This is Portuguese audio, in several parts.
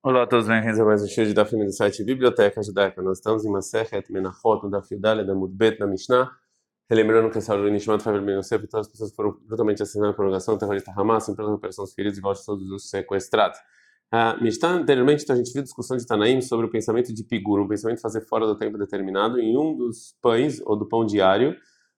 Olá a todos, bem-vindos a mais um show de Daf do site Biblioteca Judaica. Nós estamos em Masechet Menachot, no Daf Yudale, da Mudbet, na Mishnah. Relembrando que essa Nishmat Favel Ben Yosef e todas as pessoas que foram brutalmente assassinadas por organização terrorista Hamas, em plena recuperação dos feridos e volta de todos os sequestrados. A Mishnah, anteriormente, então, a gente viu discussão de Tanaim sobre o pensamento de Pigur, um pensamento de fazer fora do tempo determinado, em um dos pães, ou do pão diário.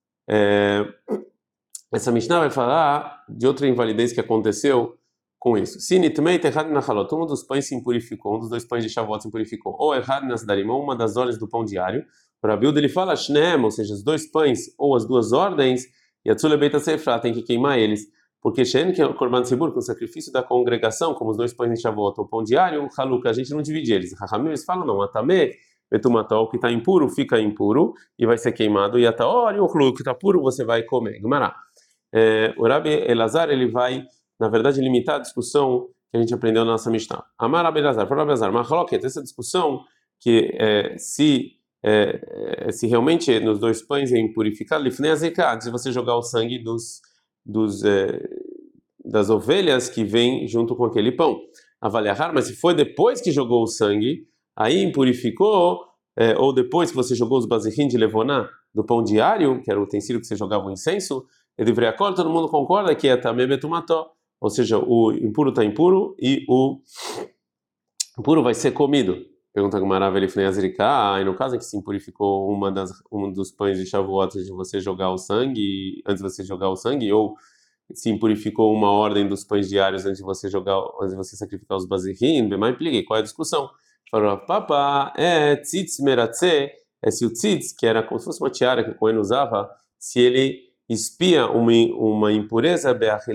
Essa Mishnah vai falar de outra invalidez que aconteceu com isso. Se nitmei terrad nachalot, um dos pães se impurificou, um dos dois pães de Shavuot se impurificou, ou errad nasdarim, uma das ordens do pão diário. O Rabi Uda ele fala shneem, ou seja, os dois pães ou as duas ordens, yatzule beita seifra, tem que queimar eles, porque shen que é o korban tzibur, com o sacrifício da congregação, como os dois pães de Shavuot ou pão diário, haluk, a gente não divide eles. Rachamim eles falam não, atame betumatol, que está impuro fica impuro e vai ser queimado, e ataor e o haluk que está puro você vai comer. Gumará. O Rabi Elazar ele vai, na verdade, limitar a discussão que a gente aprendeu na nossa Mishnah. Amar Rabi Elazar, para Rabi Elazar, Machloket, essa discussão que se realmente nos dois pães é impurificado, lifnei azekah, antes de você jogar o sangue das ovelhas que vem junto com aquele pão. Avaliar, mas se foi depois que jogou o sangue, aí impurificou, ou depois que você jogou os bazirrim de levoná do pão diário, que era o utensílio que você jogava o incenso, todo mundo concorda que é tamé betumató, ou seja, o impuro está impuro e o impuro vai ser comido. Pergunta Gemara Velifnei Azrika, e no caso em que se impurificou um dos pães de Shavuot antes de você jogar o sangue, ou se impurificou uma ordem dos pães diários antes de você sacrificar os bazirrim, bem mais impliquei. Qual é a discussão? Falou, papa, tzitz meratze, se o tzitz, que era como se fosse uma tiara que o Cohen usava, se ele espia uma impureza,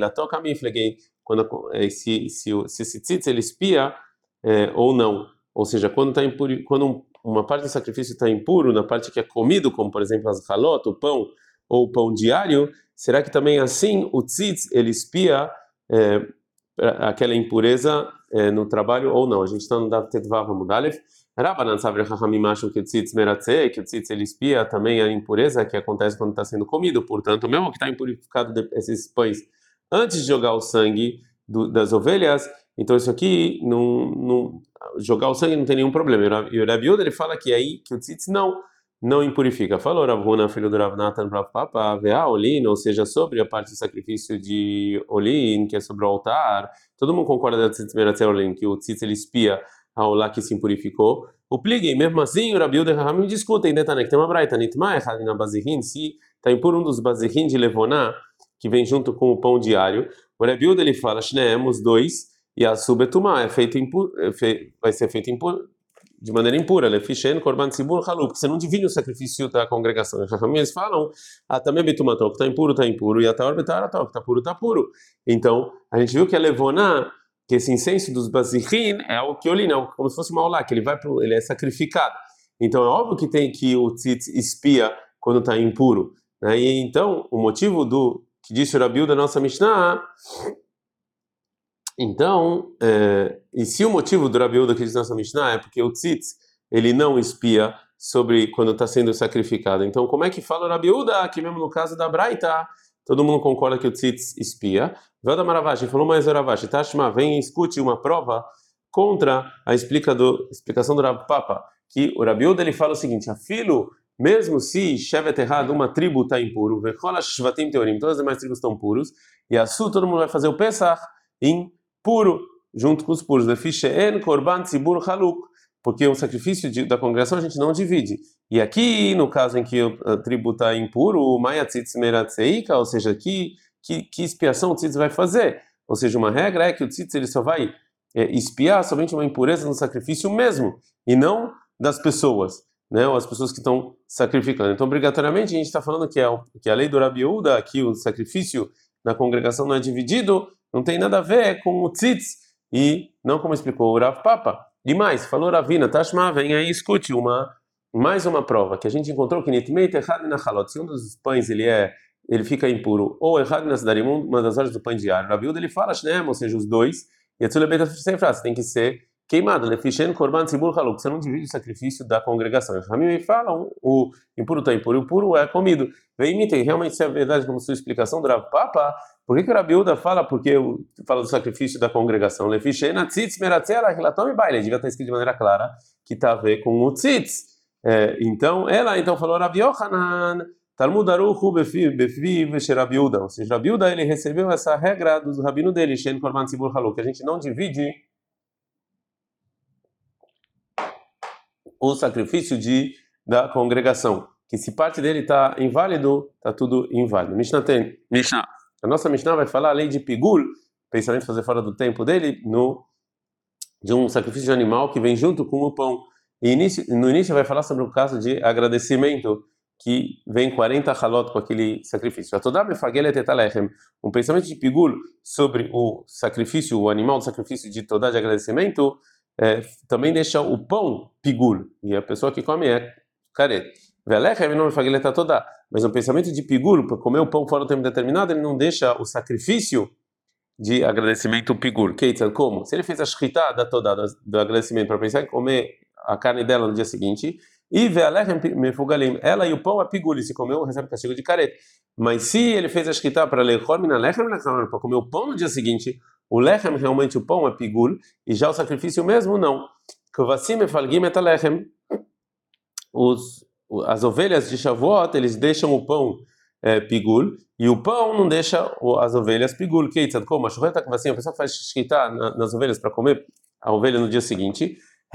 se esse tzitz ele espia ou não, ou seja, quando uma parte do sacrifício está impuro, na parte que é comido, como por exemplo as halot, o pão ou o pão diário, será que também assim o tzitz ele espia aquela impureza no trabalho ou não? A gente está no Dav Tetvav Amud Rabanan sabe Chachamim acham que o tzitz meratze, que o tzitz ele espia também a impureza que acontece quando está sendo comido. Portanto, mesmo que está impurificado esses pães antes de jogar o sangue das ovelhas, então isso aqui jogar o sangue não tem nenhum problema. E o Rabi Uda ele fala que aí que o tzitz não impurifica. Falou Rav Huna, filho do Rav Natan, Rav Papa, Vea Olin, ou seja, sobre a parte do sacrifício de Olin, que é sobre o altar. Todo mundo concorda da tzitz meratze Olin, que o tzitz ele espia ao lá que se impurificou. O pliguei, mesmo assim, o Rabi Uda e o Rahamim discutem, né, que tem uma braita, nitma errado na bazirrim, se está impuro um dos bazirrim de levoná, que vem junto com o pão diário. O Rabi Uda ele fala, shneem, os dois, e a subetumá vai ser feito de maneira impura, lefishen korban tzibur haluk, você não divide o sacrifício da congregação. Os Rahamim eles falam, também betumatol, que está impuro, e a taor betaratol, que está puro. Então, a gente viu que a levoná, que esse incenso dos bazirrim é o que olina, como se fosse uma olá, que ele é sacrificado. Então é óbvio que tem que o tzitz espia quando está impuro, né? E então o motivo do que disse o Rabi Uda da nossa Mishnah, então e se o motivo do Rabi Uda que disse nossa Mishnah é porque o tzitz ele não espia sobre quando está sendo sacrificado, então como é que fala o Rabi Uda que mesmo no caso da Braita todo mundo concorda que o tzitz espia? Velda Maravashi falou mais Ravashi, Tashma, vem e escute uma prova contra a explicação do Rav Papa, que o Rabi Uda ele fala o seguinte: afilo, mesmo se Shevet errado, uma tribo está impuro, Vechola Shvatim Teorim, todas as demais tribos estão puros, e a Su todo mundo vai fazer o Pesach impuro, junto com os puros, Lefishen Korban Tzibur Haluk, porque o sacrifício da congregação a gente não divide. E aqui, no caso em que a tribo está impuro, o Maya Tzitz Meratzeika, ou seja, que expiação o tzitz vai fazer? Ou seja, uma regra é que o tzitz ele só vai expiar somente uma impureza no sacrifício mesmo, e não das pessoas, né? Ou as pessoas que estão sacrificando. Então, obrigatoriamente, a gente está falando que a lei do Rabi Uda, que o sacrifício na congregação não é dividido, não tem nada a ver com o tzitz, e não como explicou o Rav Papa. E mais, falou Ravina, Tashma, vem aí, escute mais uma prova, que a gente encontrou que Nitmei Techad Nachalot, se um dos pães ele fica impuro, ou errado nas darimum, uma das horas do pão diário. Rabi Uda ele fala, shneem, ou seja, os dois, e a tzulebeta sem frase, tem que ser queimado, lefishen korban tzibur haluk, você não divide o sacrifício da congregação. Os Ramim falam, o impuro está impuro, e o puro é comido. Vem imitem, realmente se é verdade como sua explicação do Rav Papa, Por que o Rabi Uda fala? Porque fala do sacrifício da congregação. Lefishena tzitz meratzela relatom baile. Devia estar escrito de maneira clara que está a ver com o tzitz. Então falou Rabi Yochanan, Talmud Aruchu befiv Rabi Uda. Ou seja, Rabi Uda ele recebeu essa regra dos rabinos dele, Shen Korban Tzibur Haluk, que a gente não divide o sacrifício da congregação, que se parte dele está inválido, está tudo inválido. Mishnah. A nossa Mishnah vai falar a lei de Pigul, pensamento fazer fora do tempo dele, de um sacrifício de animal que vem junto com o pão. E no início vai falar sobre o caso de agradecimento, que vem 40 halot com aquele sacrifício. Um pensamento de Pigul sobre o sacrifício, o animal do sacrifício de Todá de agradecimento, também deixa o pão Pigul, e a pessoa que come é caret. Mas um pensamento de Pigul, para comer o pão fora do tempo determinado, ele não deixa o sacrifício de agradecimento Pigul. Como? Se ele fez a shchita da Todá, do agradecimento, para pensar em comer a carne dela no dia seguinte, e ela e o pão é Pigul, e se comeu, recebe castigo de caret. Mas se ele fez a shchita para para comer o pão no dia seguinte, o lechem, realmente o pão é Pigul, e já o sacrifício mesmo, não. As ovelhas de Shavuot, eles deixam o pão Pigul, e o pão não deixa as ovelhas Pigul. Como? A pessoa faz shchita nas ovelhas para comer a ovelha no dia seguinte,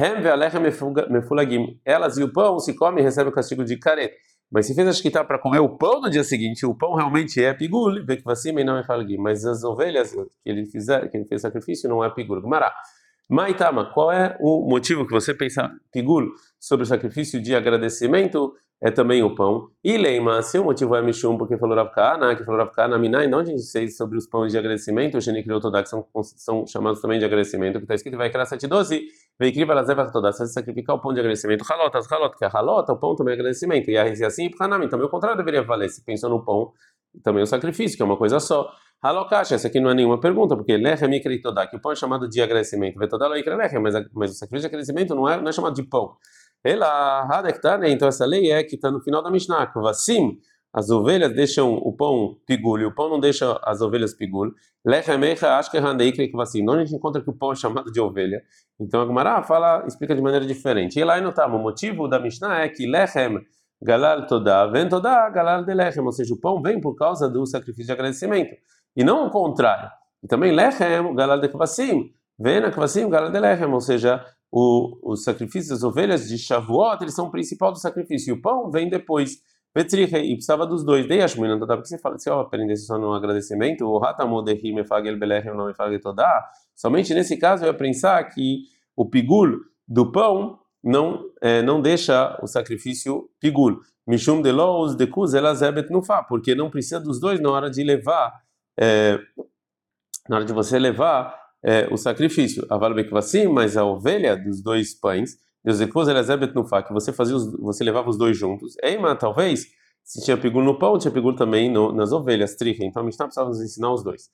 elas e o pão se comem e recebem o castigo de caret. Mas se fez a shkita para comer o pão no dia seguinte, o pão realmente é Pigul, mas as ovelhas que ele fez sacrifício não é Pigul. Gmará. Maitama, qual é o motivo que você pensa Pigul sobre o sacrifício de agradecimento? É também o pão. E Leima, se o motivo é Mishum, porque falou Rav Kahana, Minai, não a gente sei sobre os pães de agradecimento, os Genicriou Todá, que são chamados também de agradecimento, que está escrito, vai criar 7:12, Veikri Balazeva Todá, você sacrificar o pão de agradecimento, Halot, que é Halot, o pão também é agradecimento, e assim, Hanami, também o contrário deveria valer, se pensou no pão, também o sacrifício, que é uma coisa só. Halokash, essa aqui não é nenhuma pergunta, porque Lechem Ikri Todá, que o pão é chamado de agradecimento, Vetodá lo Ikri Lechem, mas o sacrifício de agradecimento não é chamado de pão. Então essa lei é que está no final da Mishnah, Kvasim, as ovelhas deixam o pão Pigul, e o pão não deixa as ovelhas Pigul. Lechem Eicha Ashkehan Deikri Kvasim, onde a gente encontra que o pão é chamado de ovelha. Então a Gemara explica de maneira diferente. E lá no Tamo, o motivo da Mishnah é que Lechem Galal Todá, vem Todá, Galal de Lechem, ou seja, o pão vem por causa do sacrifício de agradecimento, e não o contrário. E também Lechem Galal de Kvasim, vem na Kvasim Galal de Lechem, ou seja, os sacrifícios das ovelhas de Shavuot, eles são o principal do sacrifício, e o pão vem depois. Petriche, e precisava dos dois. Dei Ashmin, não dá, porque você fala, se eu aprendesse só no agradecimento, o Hatamodehi Mefagel Belechem não Mefagel Todá, somente nesse caso eu ia pensar que o Pigul do pão não deixa o sacrifício Pigul. Mishum de Los de Kuz Elazebet Nufa, porque não precisa dos dois na hora de levar, na hora de você levar o sacrifício. Aval Bekvasim, mas a ovelha dos dois pães, Deus Ekuz Elazebet Nufa, que você levava os dois juntos. Eima, talvez, se tinha Pigul no pão, tinha Pigul também nas ovelhas, tricha. Então a Mishnah precisava nos ensinar os dois.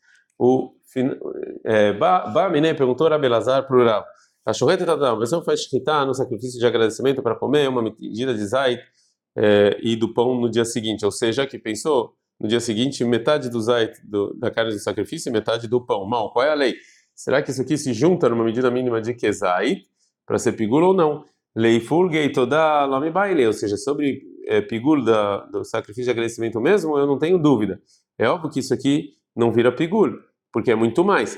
Miné perguntou a Rabelazar para o Rav. A pessoa faz shkita no sacrifício de agradecimento para comer uma medida de zait e do pão no dia seguinte, ou seja, que pensou no dia seguinte metade do zait da carne do sacrifício e metade do pão. Mal, qual é a lei? Será que isso aqui se junta numa medida mínima de kezait para ser pigul ou não? Lei fulgei toda lame baile, ou seja, sobre pigul do sacrifício de agradecimento mesmo, eu não tenho dúvida. É óbvio que isso aqui não vira pigul, porque é muito mais.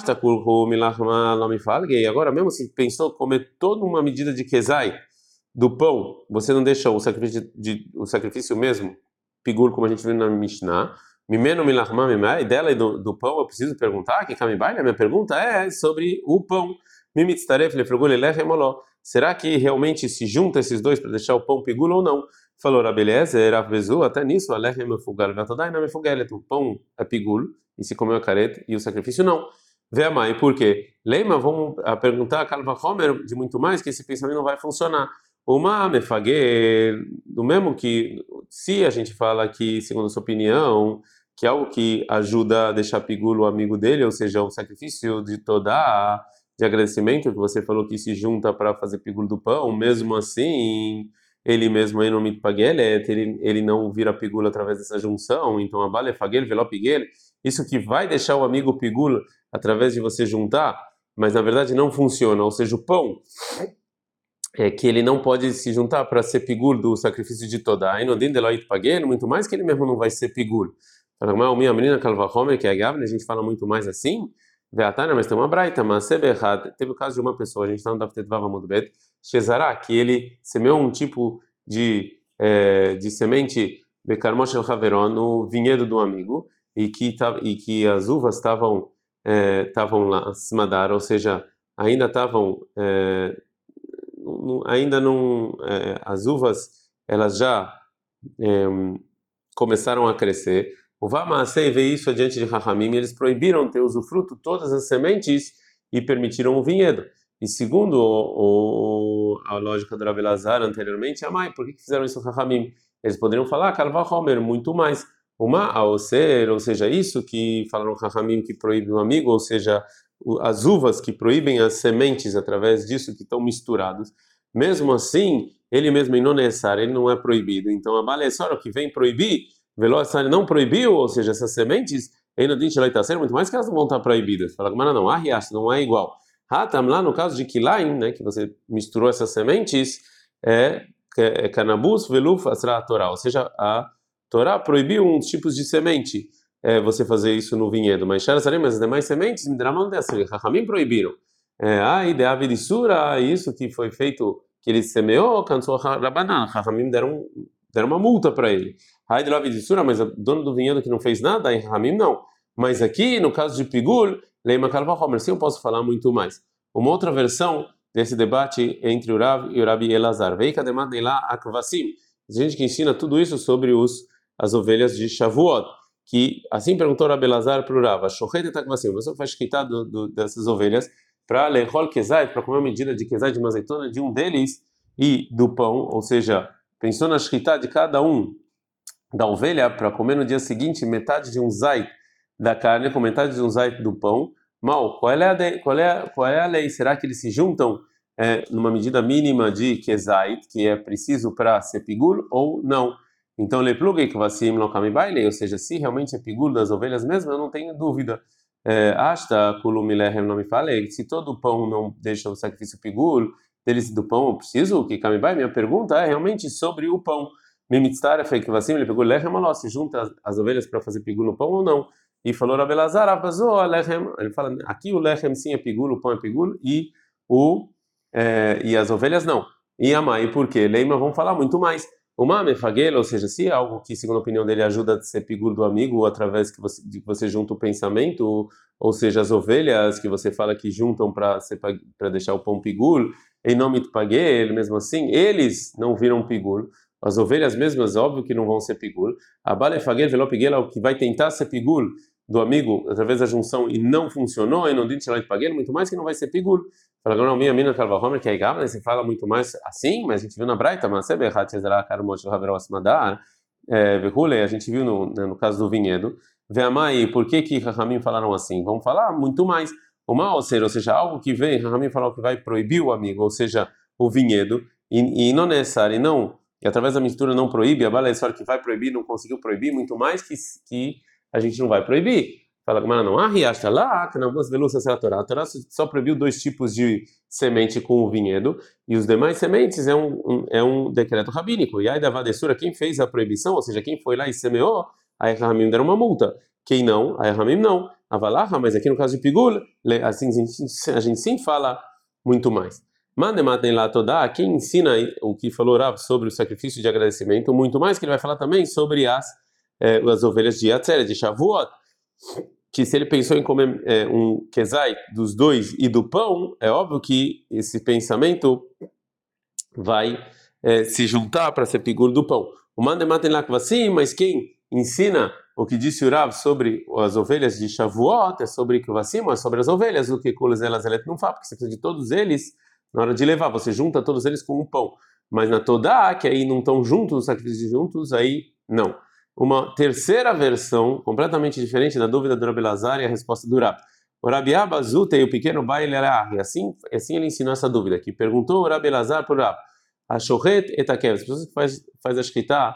Agora, mesmo se pensou comer toda uma medida de kezai do pão, você não deixa o sacrifício mesmo, pigul, como a gente viu na Mishnah, mimeno milachma mimai, dela e do pão, eu preciso perguntar, que kamibai, a minha pergunta é sobre o pão. Mimitztaref lefrugul elechem oló. Será que realmente se junta esses dois para deixar o pão pigul ou não? Falou Rabeliezer, Avbezu, até nisso, alechem mefugal, vatodai na mefugelet, o pão é pigul, e se comeu a careta, e o sacrifício não. Vê a mãe, por quê? Leima, vamos perguntar a Kalva Homer de muito mais, que esse pensamento não vai funcionar. Uma mefagel, do mesmo que, se a gente fala que, segundo a sua opinião, que é algo que ajuda a deixar pigul o amigo dele, ou seja, o sacrifício de toda de agradecimento, que você falou que se junta para fazer pigul do pão, mesmo assim, ele mesmo aí no mitpagelet, ele não vira pigul através dessa junção, então a bala é fagel, veló piguel, isso que vai deixar o amigo pigul através de você juntar, mas na verdade não funciona, ou seja, o pão que ele não pode se juntar para ser pigul do sacrifício de toda. Aí no din deloit paguen, muito mais que ele mesmo não vai ser pigul. Fala, minha menina Kalvahomer, que é Gavne, a gente fala muito mais assim. Veatana, mas tem uma braita, mas teve o caso de uma pessoa, a gente está no Daftet Vav Amud Bet, Shezará, que ele semeou um tipo de semente Bekarmosh El Haveron no vinhedo do amigo e que as uvas estavam lá, Smadar, ou seja, ainda estavam ainda não as uvas elas já é, começaram a crescer. O Vamassei veio isso adiante de Rahamim, eles proibiram ter usufruto todas as sementes e permitiram o vinhedo. E segundo a lógica do Rabi Elazar anteriormente, Amai, por que fizeram isso Rahamim? Eles poderiam falar, Kalva Homer, muito mais. Uma ao ser, ou seja, isso que falaram Rahamim que proíbe o amigo, ou seja, as uvas que proíbem as sementes através disso que estão misturados. Mesmo assim, ele mesmo em não necessário, ele não é proibido. Então a bala é só o que vem proibir. Veloz não proibiu, ou seja, essas sementes, ainda diz que está sendo muito mais que elas não vão estar proibidas. Fala, mas não, não é igual. Hatam lá no caso de Kilaim, né, que você misturou essas sementes, é canabus veluf asra a Torá, ou seja, a Torá proibiu uns tipos de semente, você fazer isso no vinhedo, mas as demais sementes, Midraman dessa, Rahamim proibiram. Ideia de sura, isso que foi feito, que ele semeou, cansou Rabanan, Rahamim deram uma multa para ele. Aí de lá de sura, mas o dono do vinhedo que não fez nada, aí Rahamim não. Mas aqui, no caso de Pigul, Leima Kalvahomer, sim, eu posso falar muito mais. Uma outra versão desse debate entre o Rav e o Rabi Elazar. Veika demanda lá akvasim. A gente que ensina tudo isso sobre as ovelhas de Shavuot. Que assim perguntou o Rabi Elazar para o Rav: Shochet et akvasim. Você faz quitar dessas ovelhas para lehol kezait, para comer uma medida de kezait de uma azeitona de um deles e do pão, ou seja, pensou na shkita de cada um da ovelha para comer no dia seguinte metade de um zait da carne com metade de um zait do pão. Mal, qual é a lei? Será que eles se juntam numa medida mínima de kezait, que é preciso para ser pigul, ou não? Então, leplugue que vasim lokami baile, ou seja, se realmente é pigul das ovelhas mesmo, eu não tenho dúvida. Asta kulumilehem não me fale, se todo pão não deixa o sacrifício pigul, deles do pão eu preciso que kamibai. Minha pergunta é realmente sobre o pão. Mimitzara foi que vasim ele pegou lechem aló, se junta as ovelhas para fazer pigul no pão ou não? E falou Rabi Elazar, ele fala, aqui o lechem sim é pigul, o pão é pigul, e as ovelhas não. E a mãe, por quê? Leima, vamos falar muito mais. O mame fagel, ou seja, se é algo que, segundo a opinião dele, ajuda a ser pigul do amigo, através de que você junta o pensamento, ou seja, as ovelhas que você fala que juntam para deixar o pão pigul, em nome de pagel, mesmo assim, eles não viram pigul. As ovelhas mesmas, óbvio que não vão ser pigul. A bala fagel velo pigel, o que vai tentar ser pigul do amigo através da junção e não funcionou, e não disse lá de pagel, muito mais que não vai ser pigul. Fala agora minha mina Kalvahomer que é Gavna, se fala muito mais assim, mas a gente viu na Braita, mas é berrat zera karmot haverá asmadar, a gente viu no caso do vinhedo. Veamai, por que Rahamim falaram assim? Vamos falar muito mais. Ou seja, algo que vem, Rahamim falou que vai proibir o amigo, ou seja, o vinhedo, e não necessário, não, e através da mistura não proíbe, a bala é só que vai proibir, não conseguiu proibir, muito mais que a gente não vai proibir. Fala, mas não, riacha lá, que não a Torá. A Torá só proibiu 2 tipos de semente com o vinhedo, e os demais sementes é um decreto rabínico. E aí da Vadessura, quem fez a proibição, ou seja, quem foi lá e semeou, aí Rahamim deram uma multa. Quem não, aí Rahamim não. Avalaha, mas aqui no caso de Pigul, assim a gente sim fala muito mais. Mandematem lá toda, quem ensina o que falou Rav sobre o sacrifício de agradecimento, muito mais que ele vai falar também sobre as ovelhas de Yatzeret, de Shavuot, que se ele pensou em comer um kezai dos dois e do pão, é óbvio que esse pensamento vai se juntar para ser pigul do pão. O mandematem lá que assim, mas quem ensina o que disse o Rav sobre as ovelhas de Shavuot, é sobre Kvasim, é sobre as ovelhas, o que colas elas não faz, porque você precisa de todos eles na hora de levar, você junta todos eles com um pão. Mas na Todá, que aí não estão juntos, os sacrifícios juntos, aí não. Uma terceira versão, completamente diferente da dúvida do Rabi Elazar e a resposta do Rabi. O Rabi Abazuta e o pequeno baile e assim ele ensinou essa dúvida, que perguntou o Rabi Elazar para o Rabi, a shochet et akev, as pessoas que faz a shkita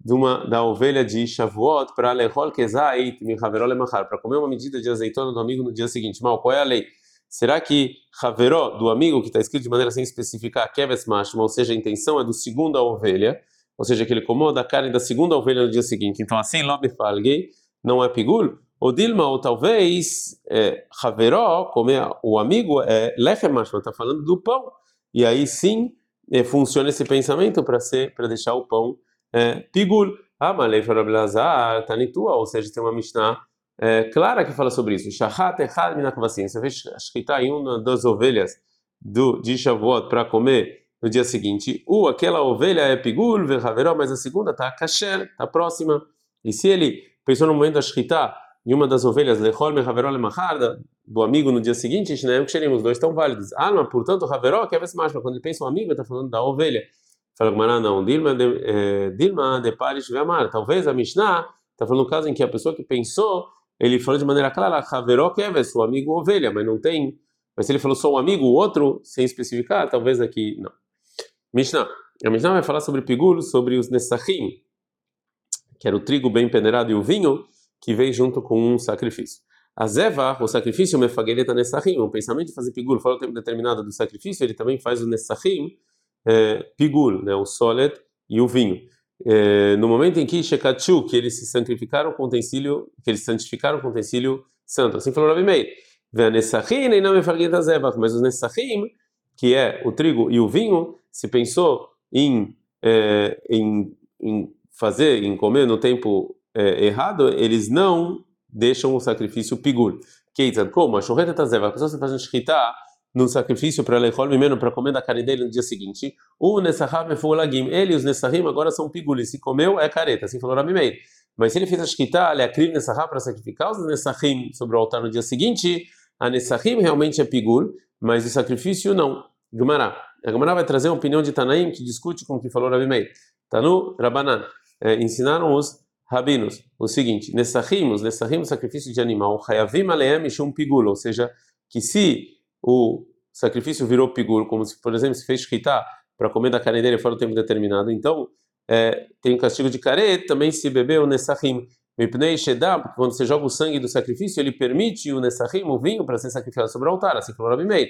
da ovelha de Shavuot para lechol kezait mi haveró lemachar, para comer uma medida de azeitona do amigo no dia seguinte. Mal, qual é a lei? Será que haveró, do amigo, que está escrito de maneira sem especificar, keves mashma, ou seja, a intenção é do segundo a ovelha, ou seja, que ele comou da carne da segunda ovelha no dia seguinte. Então, assim, lobe falgei, não é pigul? Ou Dilma, ou talvez, haveró, comer o amigo, é lechem mashma, está falando do pão. E aí sim, funciona esse pensamento para deixar o pão pigul. Malei farabelazar, tanitua, ou seja, tem uma Mishnah clara que fala sobre isso. Shahat echad minakvasim. Você fez shkita em uma das ovelhas de Shavuot para comer no dia seguinte. Aquela ovelha é pigul, vehaveró, mas a segunda está kasher, está próxima. E se ele pensou no momento da shkita em uma das ovelhas, lechol mehaveró lemachar, do amigo no dia seguinte, os dois estão válidos. Alma, portanto, haveró, que é mais, quando ele pensa um amigo, ele está falando da ovelha. Fala que não, Dilma de Paris Vemar. Talvez a Mishnah está falando no caso em que a pessoa que pensou, ele falou de maneira clara, haveró keves, o amigo ovelha, mas não tem. Mas se ele falou só um amigo, o outro, sem especificar, talvez aqui não. Mishnah. A Mishnah vai falar sobre pigul, sobre os nessachim, que era o trigo bem peneirado e o vinho, que vem junto com um sacrifício. A zeva, o sacrifício, mefageleta nessachim, o pensamento de fazer pigul, fora o tempo determinado do sacrifício, ele também faz o nessachim, pigul, né, o solet e o vinho. No momento em que shekachu, que eles se santificaram com utensílio, santo. Assim falou Rabi Meir. Mas os nessachim, que é o trigo e o vinho, se pensou em comer no tempo errado, eles não deixam o sacrifício pigul. Como? A pessoa se faz um shkita num sacrifício para lechol mimeno, para comer da carne dele no dia seguinte. O nessachim mefulagim, ele e os nessachim agora são pigulis. Se comeu, é careta, assim falou Rabi Meir. Mas se ele fez a shkita, ele akriv nessachim para sacrificar os nessachim sobre o altar no dia seguinte, a nessachim realmente é pigul, mas o sacrifício não. Gemara. A Gemara vai trazer uma opinião de Tanaim que discute com o que falou Rabi Meir. Tanu Rabanan. Ensinaram os rabinos o seguinte: nessachim, o sacrifício de animal, hayavim aleem mishum pigul, ou seja, que se o sacrifício virou pigul, como se, por exemplo, se fez shkita para comer da carne dele fora do tempo determinado, então tem um castigo de caret, também se beber o nessachim. Mipnei shedam, porque quando você joga o sangue do sacrifício, ele permite o nessachim, o vinho, para ser sacrificado sobre o altar, assim falou Rabi Meir.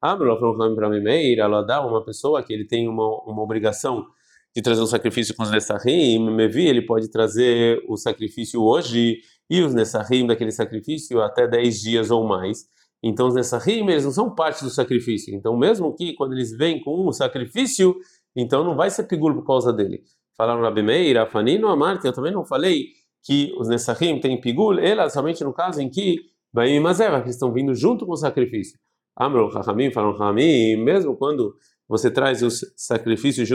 Rabi Meir, uma pessoa que ele tem uma obrigação de trazer um sacrifício com os nessachim, ele pode trazer o sacrifício hoje e os nessachim daquele sacrifício até 10 dias ou mais. Então os nessachim, eles não são parte do sacrifício. Então mesmo que quando eles vêm com um sacrifício, então não vai ser pigul por causa dele. Falaram Rabi Meir, Afanino, Amarti, eu também não falei que os nessachim têm pigul, ela somente no caso em que Baim e Mazeva, que estão vindo junto com o sacrifício. Amro, Chachamim, falaram Chachamim, mesmo quando você traz os sacrifícios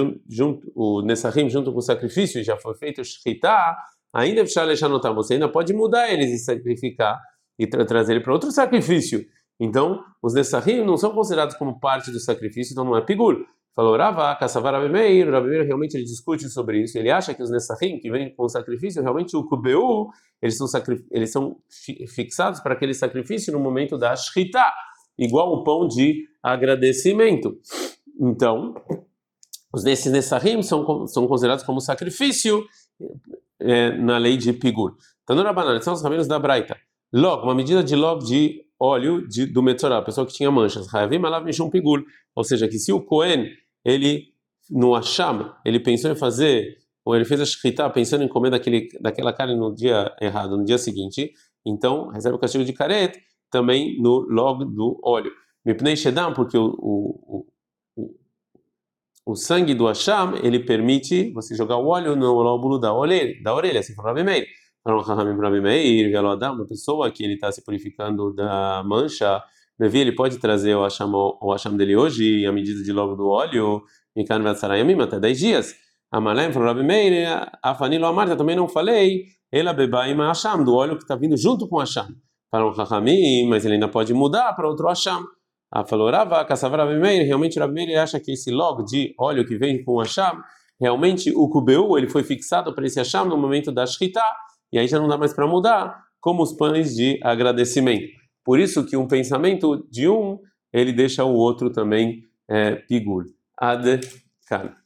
o nessachim junto com o sacrifício, e já foi feito shkita, ainda você ainda pode mudar eles e sacrificar e trazer ele para outro sacrifício. Então, os nessachim não são considerados como parte do sacrifício, então não é pigul. Falou Rava, Kassavar Rabi Meir realmente ele discute sobre isso. Ele acha que os nessachim que vêm com o sacrifício, realmente o kubeu, eles são fixados para aquele sacrifício no momento da shkita, igual o pão de agradecimento. Então, esses nessachim são considerados como sacrifício na lei de pigul. Então, no Rabanan, são os rabinos da Braita. Log, uma medida de log de óleo do metzorah, a pessoa que tinha manchas. Hayavim alav mishum pigul. Ou seja, que se o Cohen, no Hasham, ele pensou em fazer, ou ele fez a shkita pensando em comer daquela carne no dia errado, no dia seguinte, então recebe o castigo de karet também no log do óleo. Mipnei shedam, porque o sangue do Hasham, ele permite você jogar o óleo no lóbulo da orelha, assim foi Rabi Meir. Uma pessoa que ele está se purificando da mancha, ele pode trazer o Hasham dele hoje, e a medida de logo do óleo, até 10 dias. Amalem falou Rabi Meir, Afanilo Amarta, também não falei, ela bebaim Hasham, do óleo que está vindo junto com o Hasham. Falaram Chachamim, mas ele ainda pode mudar para outro Hasham. Falou Rava, Kassavar Rabi Meir, realmente Rabi Meir acha que esse log de óleo que vem com o Hasham, realmente o kubeu, ele foi fixado para esse Hasham no momento da shkita, e aí já não dá mais para mudar, como os pães de agradecimento. Por isso que um pensamento de um, ele deixa o outro também pigul. Ad kan.